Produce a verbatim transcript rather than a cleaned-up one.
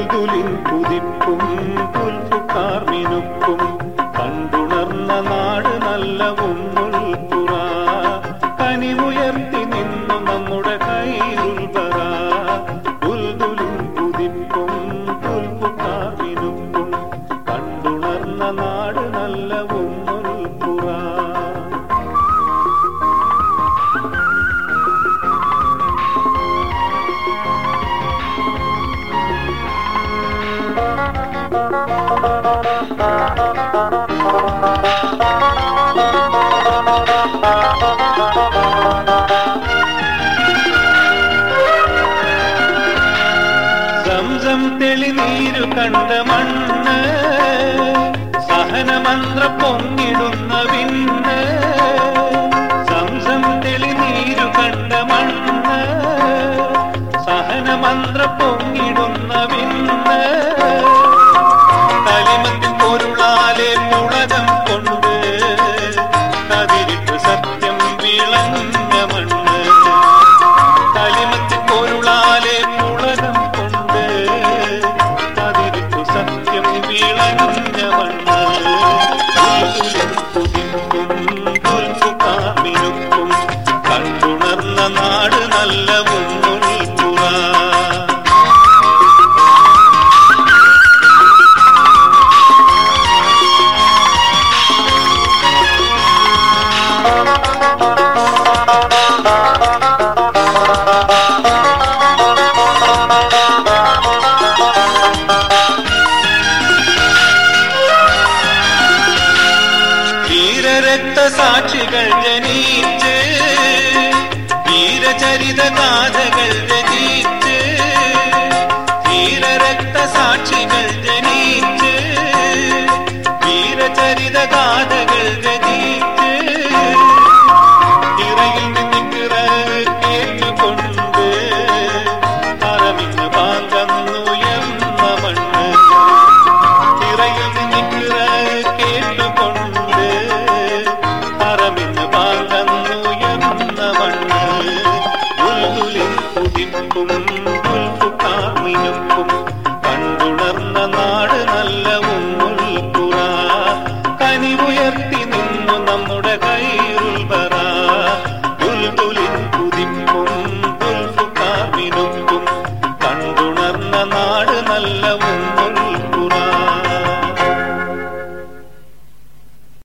ദുൽദുലിൻ കുതിപ്പും ദുൽഫുക്കാർ മിനുക്കും കണ്ടുണർന്ന നാട് നല്ല ഉമ്മുൽ ഖുറ. കനിവുയർത്തി നിന്നു നമ്മുടെ ഖൈറുൽ ബറ. ദുൽദുലിൻ കുതിപ്പും ദുൽഫുക്കാർ മിനുക്കും കണ്ടുണർന്ന നാട് നല്ല ഉമ്മുൽ ഖുറ. സംസം തെളിനീരു കണ്ട മണ്ണ് സഹനമന്ത്ര പൊങ്ങിടുന്ന വിണ്ണ്. സംസം തെളിനീരു കണ്ട മണ്ണ് സഹനമന്ത്ര പൊങ്ങിടുന്ന വിണ്ണ്. കലിമത്തിൻ പൊരുളാലെ മുളകം കൊണ്ട് കതിരിട്ട് സത്യം വിളഞ്ഞ മണ്ണ്. കലിമത്തിൻ പൊരുളാലെ മുളകം കൊണ്ട് കതിരിട്ടു സത്യം വിളഞ്ഞ മണ്ണ്. കുതിപ്പും ദുൽഫുക്കാർ മിനുക്കും കണ്ടുണർന്ന നാട് നല്ല ഉമ്മുൽ ഖുറ. രക്തസാക്ഷികൾ ജനിച്ച് വീരചരിത ഗാഥകൾ രചിച്ച്. വീരരക്തസാക്ഷികൾ ജനിച്ച് വീരചരിത ഗാഥകൾ രചിച്ച്. തിറയിൽ നിന്ന് തിറ കേട്ടുകൊണ്ട് പറമിന്ന് പാങ്കന്നുയർന്ന മണ്ണ്. തിറയിൽ നിന്ന് തിറ കേട്ടുകൊണ്ട് പറമിന്ന് പാങ്കന്നുയർന്ന മണ്ണ്. ദുൽദുലിൻ കുതിപ്പും ദുൽഫുക്കാർ മിനുക്കും കണ്ടുണർന്ന നാട് നല്ല ഉമ്മുൽ ഖുറ. കനിവുയർത്തി നിന്നു നമ്മുടെ ഖൈറുൽ ബറ. ദുൽദുലിൻ കുതിപ്പും ദുൽഫുക്കാർ മിനുക്കും കണ്ടുണർന്ന നാട് നല്ല ഉമ്മുൽ